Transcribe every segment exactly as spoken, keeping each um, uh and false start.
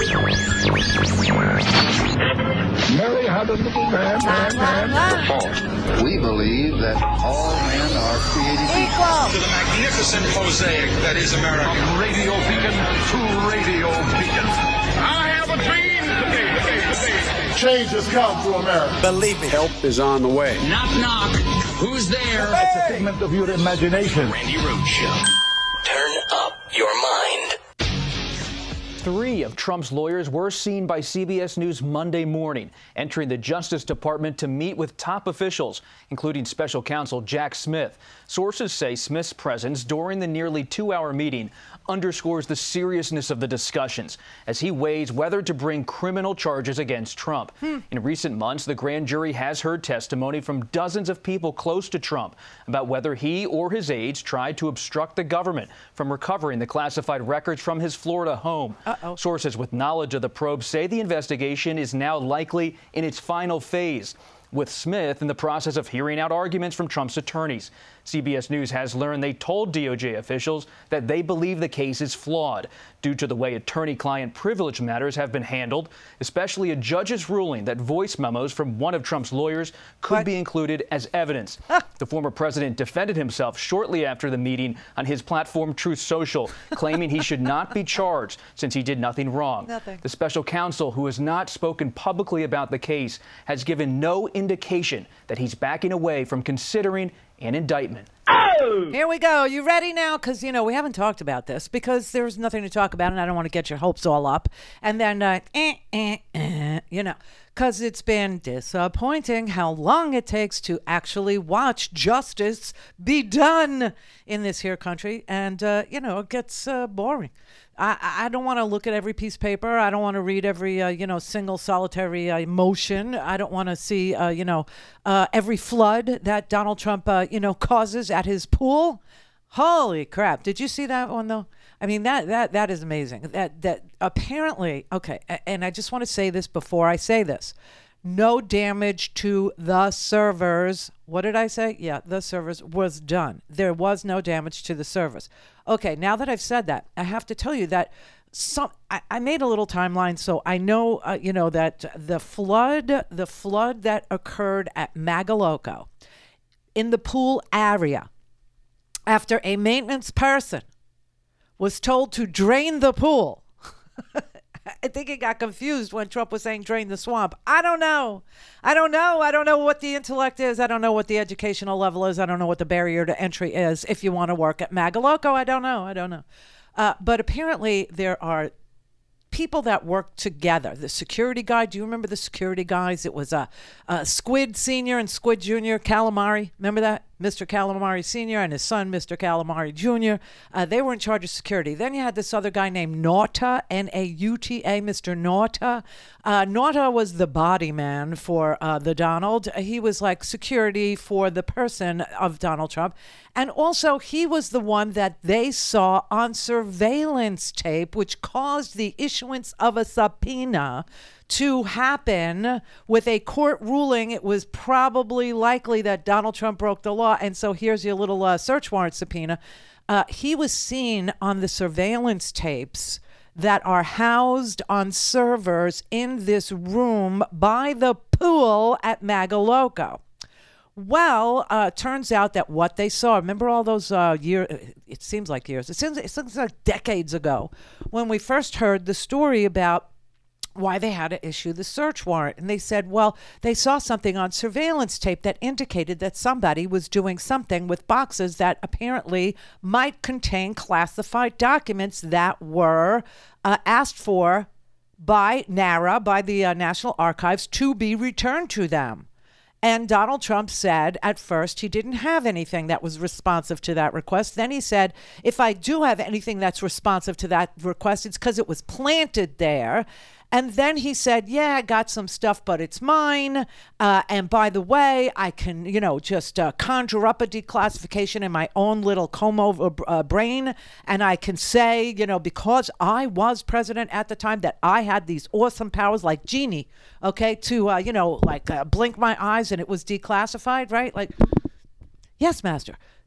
Mary had a little man, man, man. False. We believe that all men are created equal to the magnificent mosaic that is America. From radio beacon to radio beacon. I have a dream today, today, today. Change has come to America. Believe me. Help is on the way. Knock, knock. Who's there? It's a figment of your imagination. Randy Rhoads Show. Turn up your mind. Three of Trump's lawyers were seen by C B S News Monday morning, entering the Justice Department to meet with top officials, including special counsel Jack Smith. Sources say Smith's presence during the nearly two-hour meeting underscores the seriousness of the discussions as he weighs whether to bring criminal charges against Trump. Hmm. In recent months, the grand jury has heard testimony from dozens of people close to Trump about whether he or his aides tried to obstruct the government from recovering the classified records from his Florida home. Uh-oh. Sources with knowledge of the probe say the investigation is now likely in its final phase, with Smith in the process of hearing out arguments from Trump's attorneys. C B S News has learned they told D O J officials that they believe the case is flawed due to the way attorney-client privilege matters have been handled, especially a judge's ruling that voice memos from one of Trump's lawyers could what? be included as evidence. Ah. The former president defended himself shortly after the meeting on his platform Truth Social, claiming he should not be charged since he did nothing wrong. Nothing. The special counsel, who has not spoken publicly about the case, has given no indication that he's backing away from considering an indictment. Oh! Here we go. You ready now? Because, you know, we haven't talked about this because there's nothing to talk about, and I don't want to get your hopes all up. And then, uh, eh, eh, eh, you know, because it's been disappointing how long it takes to actually watch justice be done in this here country. And, uh, you know, it gets uh, boring. I, I don't want to look at every piece of paper. I don't want to read every, uh, you know, single solitary uh, motion. I don't want to see, uh, you know, uh, every flood that Donald Trump, uh, you know, causes at his pool. Holy crap. Did you see that one, though? I mean, that that that is amazing. That that apparently, okay, and I just want to say this before I say this. No damage to the servers. What did I say? Yeah, the servers was done. There was no damage to the servers. Okay, now that I've said that, I have to tell you that some I, I made a little timeline, so I know uh, you know that the flood, the flood that occurred at Magalocco, in the pool area, after a maintenance person was told to drain the pool. I think he got confused when Trump was saying drain the swamp. I don't know. I don't know. I don't know what the intellect is. I don't know what the educational level is. I don't know what the barrier to entry is. If you want to work at Magalocco, I don't know. I don't know. Uh, but apparently there are people that work together. The security guy, do you remember the security guys? It was a uh, uh, Squid Senior and Squid Junior, Calamari. Remember that? Mister Calamari Senior and his son, Mister Calamari Junior Uh, they were in charge of security. Then you had this other guy named Nauta, N A U T A, Mister Nauta. Uh, Nauta was the body man for uh, the Donald. He was like security for the person of Donald Trump. And also, he was the one that they saw on surveillance tape, which caused the issuance of a subpoena to happen with a court ruling. It was probably likely that Donald Trump broke the law. And so here's your little uh, search warrant subpoena. Uh, he was seen on the surveillance tapes that are housed on servers in this room by the pool at Magalocco. Well, uh, turns out that what they saw, remember all those uh, years, it seems like years, it seems, it seems like decades ago, when we first heard the story about why they had to issue the search warrant. And they said, well, they saw something on surveillance tape that indicated that somebody was doing something with boxes that apparently might contain classified documents that were uh, asked for by NARA, by the uh, National Archives, to be returned to them. And Donald Trump said at first he didn't have anything that was responsive to that request. Then he said, if I do have anything that's responsive to that request, it's because it was planted there. And then he said, yeah, I got some stuff, but it's mine. Uh, and by the way, I can, you know, just uh, conjure up a declassification in my own little comb over uh, brain. And I can say, you know, because I was president at the time, that I had these awesome powers like genie, okay, to, uh, you know, like uh, blink my eyes and it was declassified, right? Like, yes, master.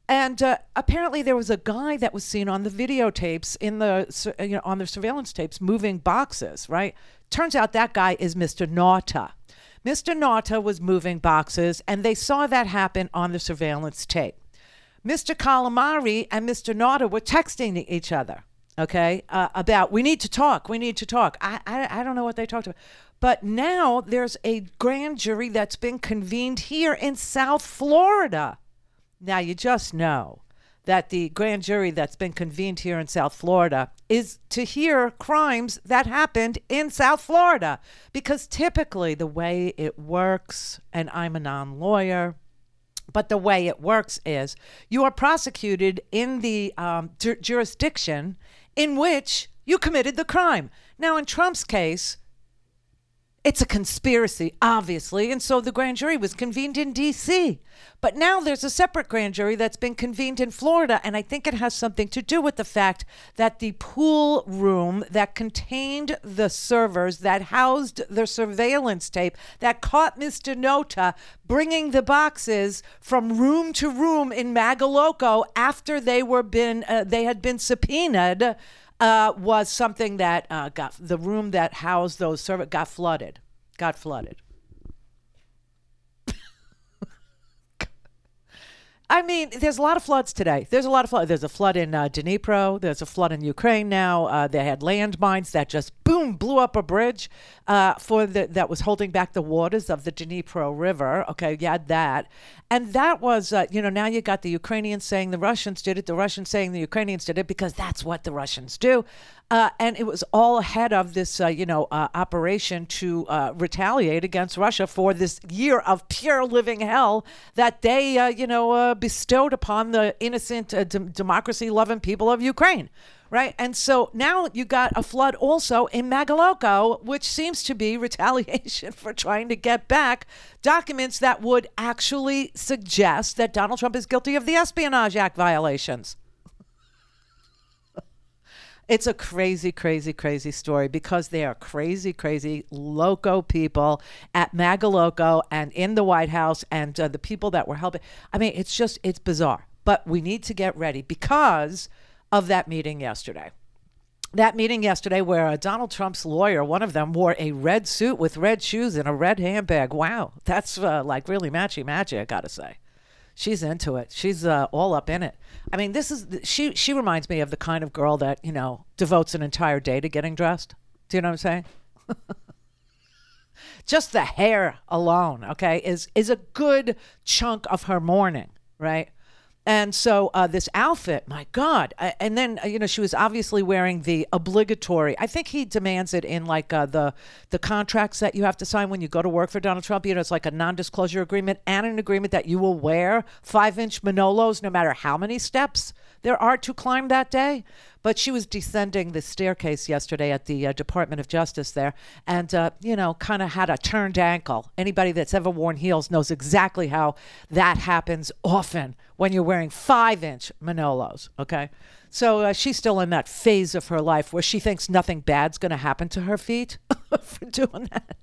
And uh, apparently there was a guy that was seen on the videotapes in the sur- you know on the surveillance tapes moving boxes, right? Turns out that guy is Mister Nauta. Mister Nauta was moving boxes, and they saw that happen on the surveillance tape. Mister Calamari and Mister Nauta were texting each other, okay, uh, about, we need to talk, we need to talk. I, I I don't know what they talked about. But now there's a grand jury that's been convened here in South Florida. Now, you just know that the grand jury that's been convened here in South Florida is to hear crimes that happened in South Florida. Because typically the way it works, and I'm a non-lawyer, but the way it works is you are prosecuted in the um, ju- jurisdiction in which you committed the crime. Now, in Trump's case, it's a conspiracy, obviously, and so the grand jury was convened in D C. But now there's a separate grand jury that's been convened in Florida, and I think it has something to do with the fact that the pool room that contained the servers that housed the surveillance tape that caught Mister Nauta bringing the boxes from room to room in Magaloco after they were been uh, they had been subpoenaed. Uh, was something that uh, got the room that housed those servers got flooded, got flooded. I mean, there's a lot of floods today. There's a lot of flood. There's a flood in uh, Dnipro. There's a flood in Ukraine now. Uh, they had landmines that just boom blew up a bridge uh, for the that was holding back the waters of the Dnipro River. Okay, you had that, and that was uh, you know now you got the Ukrainians saying the Russians did it. The Russians saying the Ukrainians did it because that's what the Russians do. Uh, and it was all ahead of this, uh, you know, uh, operation to uh, retaliate against Russia for this year of pure living hell that they, uh, you know, uh, bestowed upon the innocent, uh, d- democracy-loving people of Ukraine, right? And so now you got a flood also in Magaloco, which seems to be retaliation for trying to get back documents that would actually suggest that Donald Trump is guilty of the Espionage Act violations. It's a crazy, crazy, crazy story because they are crazy, crazy, loco people at Magaloco and in the White House and uh, the people that were helping. I mean, it's just, it's bizarre. But we need to get ready because of that meeting yesterday. That meeting yesterday where uh, Donald Trump's lawyer, one of them, wore a red suit with red shoes and a red handbag. Wow, that's uh, like really matchy-matchy, I gotta say. She's into it. She's uh, all up in it. I mean, this is she. She reminds me of the kind of girl that you know devotes an entire day to getting dressed. Do you know what I'm saying? Just the hair alone, okay, is is a good chunk of her morning, right? And so uh, this outfit, my God. Uh, and then, uh, you know, she was obviously wearing the obligatory, I think he demands it in like uh, the the contracts that you have to sign when you go to work for Donald Trump. You know, it's like a non-disclosure agreement and an agreement that you will wear five-inch Manolos no matter how many steps there are to climb that day. But she was descending the staircase yesterday at the uh, Department of Justice there and, uh, you know, kind of had a turned ankle. Anybody that's ever worn heels knows exactly how that happens often when you're wearing five-inch Manolos, okay? So uh, she's still in that phase of her life where she thinks nothing bad's going to happen to her feet for doing that.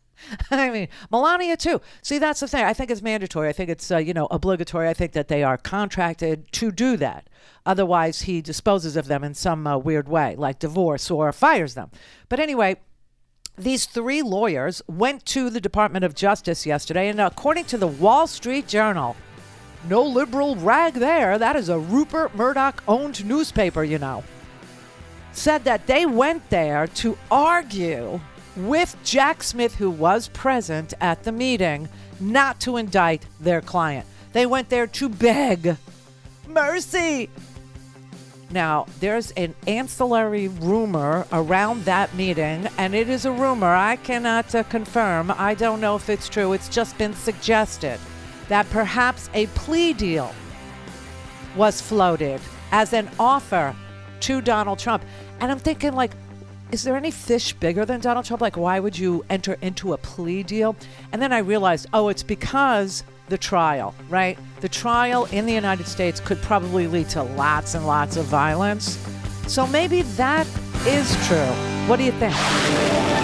I mean, Melania too. See, that's the thing. I think it's mandatory. I think it's, uh, you know, obligatory. I think that they are contracted to do that. Otherwise, he disposes of them in some uh, weird way, like divorce or fires them. But anyway, these three lawyers went to the Department of Justice yesterday, and according to the Wall Street Journal, no liberal rag there. That is a Rupert Murdoch-owned newspaper, you know. Said that they went there to argue with Jack Smith, who was present at the meeting, not to indict their client. They went there to beg mercy. Now, there's an ancillary rumor around that meeting, and it is a rumor. I cannot uh, confirm. I don't know if it's true. It's just been suggested that perhaps a plea deal was floated as an offer to Donald Trump. And I'm thinking, like, is there any fish bigger than Donald Trump? Like, why would you enter into a plea deal? And then I realized, oh, it's because the trial, right? The trial in the United States could probably lead to lots and lots of violence. So maybe that is true. What do you think?